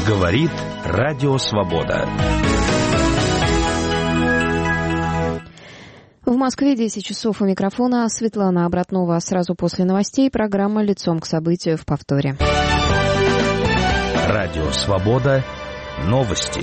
Говорит Радио Свобода. В Москве 10 часов, у микрофона Светлана Обратнова. Сразу после новостей программа «Лицом к событию» в повторе. Радио Свобода. Новости.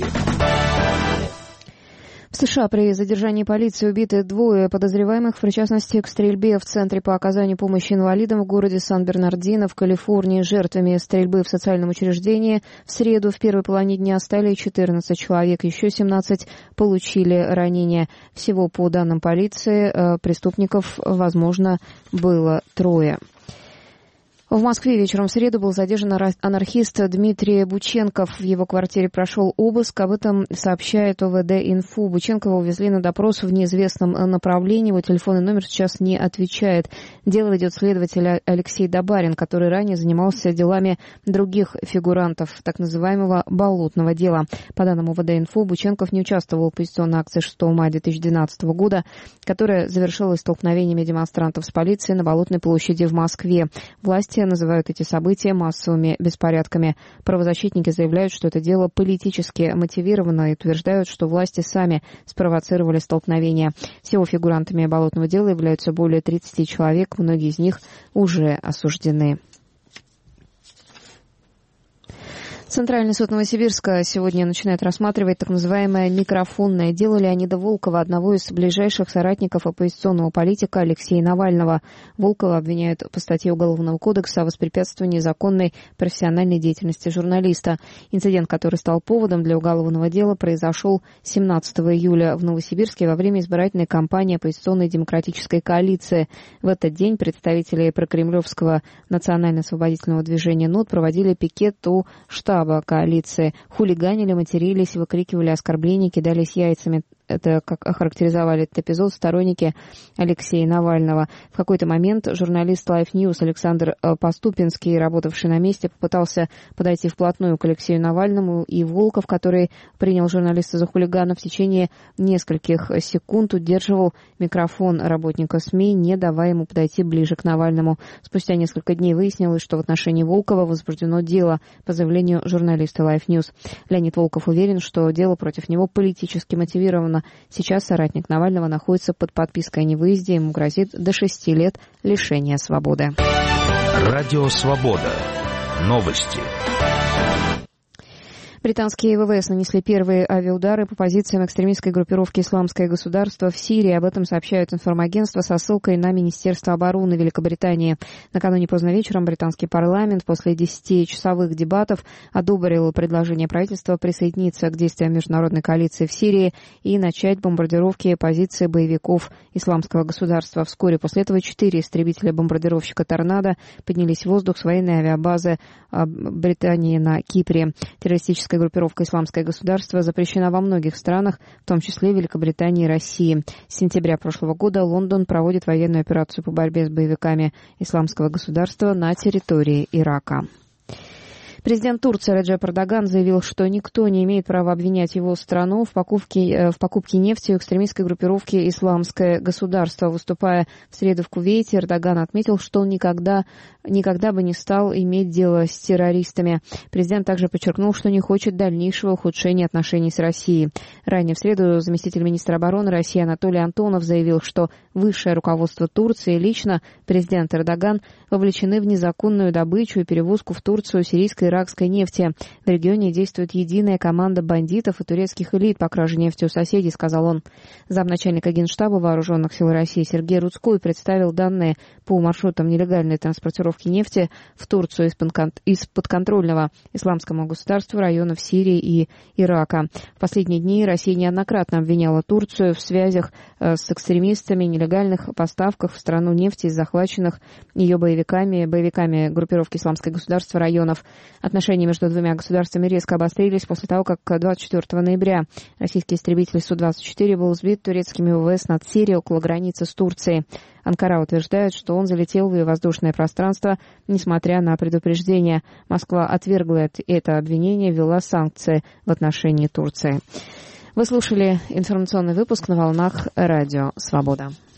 В США при задержании полиции убиты двое подозреваемых в причастности к стрельбе в Центре по оказанию помощи инвалидам в городе Сан-Бернардино в Калифорнии. Жертвами стрельбы в социальном учреждении в среду в первой половине дня стали 14 человек, еще 17 получили ранения. Всего, по данным полиции, преступников, возможно, было 3. В Москве вечером в среду был задержан анархист Дмитрий Бученков. В его квартире прошел обыск. Об этом сообщает ОВД-Инфо. Бученкова увезли на допрос в неизвестном направлении. Его телефонный номер сейчас не отвечает. Дело ведет следователь Алексей Добарин, который ранее занимался делами других фигурантов так называемого «болотного дела». По данным ОВД-Инфо, Бученков не участвовал в оппозиционной акции 6 мая 2012 года, которая завершилась столкновениями демонстрантов с полицией на Болотной площади в Москве. Власти называют эти события массовыми беспорядками. Правозащитники заявляют, что это дело политически мотивировано и утверждают, что власти сами спровоцировали столкновения. Всего фигурантами болотного дела являются более 30 человек, многие из них уже осуждены. Центральный суд Новосибирска сегодня начинает рассматривать так называемое микрофонное дело Леонида Волкова, одного из ближайших соратников оппозиционного политика Алексея Навального. Волкова обвиняют по статье Уголовного кодекса о воспрепятствовании законной профессиональной деятельности журналиста. Инцидент, который стал поводом для уголовного дела, произошел 17 июля в Новосибирске во время избирательной кампании оппозиционной демократической коалиции. В этот день представители прокремлевского национально-освободительного движения НОТ проводили пикет у штаба коалиции, хулиганили, матерились, выкрикивали оскорбления, кидались яйцами. Это, как охарактеризовали этот эпизод, сторонники Алексея Навального. В какой-то момент журналист Life News Александр Поступинский, работавший на месте, попытался подойти вплотную к Алексею Навальному, и Волков, который принял журналиста за хулигана, в течение нескольких секунд удерживал микрофон работника СМИ, не давая ему подойти ближе к Навальному. Спустя несколько дней выяснилось, что в отношении Волкова возбуждено дело по заявлению журналиста Life News. Леонид Волков уверен, что дело против него политически мотивировано. Сейчас соратник Навального находится под подпиской о невыезде. Ему грозит до 6 лет лишения свободы. Радио Свобода. Новости. Британские ВВС нанесли первые авиаудары по позициям экстремистской группировки «Исламское государство» в Сирии. Об этом сообщают информагентства со ссылкой на Министерство обороны Великобритании. Накануне поздно вечером британский парламент после 10-часовых дебатов одобрил предложение правительства присоединиться к действиям международной коалиции в Сирии и начать бомбардировки позиций боевиков «Исламского государства». Вскоре после этого 4 истребителя-бомбардировщика «Торнадо» поднялись в воздух с военной авиабазы Британии на Кипре. Террористическая группировка «Исламское государство» запрещена во многих странах, в том числе Великобритании и России. С сентября прошлого года Лондон проводит военную операцию по борьбе с боевиками «Исламского государства» на территории Ирака. Президент Турции Реджеп Эрдоган заявил, что никто не имеет права обвинять его страну в покупке нефти у экстремистской группировки «Исламское государство». Выступая в среду в Кувейте, Эрдоган отметил, что он никогда бы не стал иметь дело с террористами. Президент также подчеркнул, что не хочет дальнейшего ухудшения отношений с Россией. Ранее в среду заместитель министра обороны России Анатолий Антонов заявил, что высшее руководство Турции, лично президент Эрдоган, вовлечены в незаконную добычу и перевозку в Турцию сирийской и иракской нефти. В регионе действует единая команда бандитов и турецких элит по краже нефти у соседей, сказал он. Замначальника Генштаба Вооруженных сил России Сергей Рудской представил данные по маршрутам нелегальной транспортировки нефти в Турцию из подконтрольного исламскому государству районов Сирии и Ирака. В последние дни Россия неоднократно обвиняла Турцию в связях с экстремистами, нелегальных поставках в страну нефти из захваченных ее боевиками группировки «Исламское государство» районов. Отношения между двумя государствами резко обострились после того, как 24 ноября российский истребитель Су-24 был сбит турецкими ВВС над Сирией около границы с Турцией. Анкара утверждает, что он залетел в ее воздушное пространство, несмотря на предупреждение. Москва отвергла это обвинение и ввела санкции в отношении Турции. Вы слушали информационный выпуск на волнах Радио Свобода.